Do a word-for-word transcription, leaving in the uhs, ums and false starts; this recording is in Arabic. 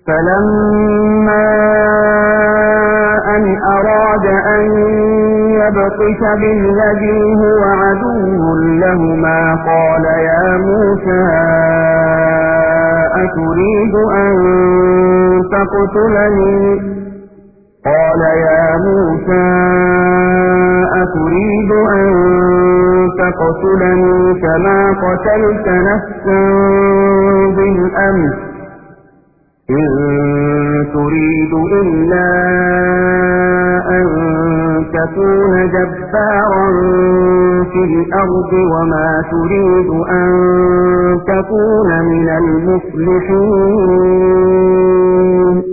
فلما أن أراد أن يبطش بالذي هو عدو لهما قال يا موسى أتريد أن تقتلني قال يا موسى أتريد أن تقتلني كما قتلت نفسا بالأمس إن تريد إلا أن تكون جبارا في الأرض وما تريد أن تكون من المصلحين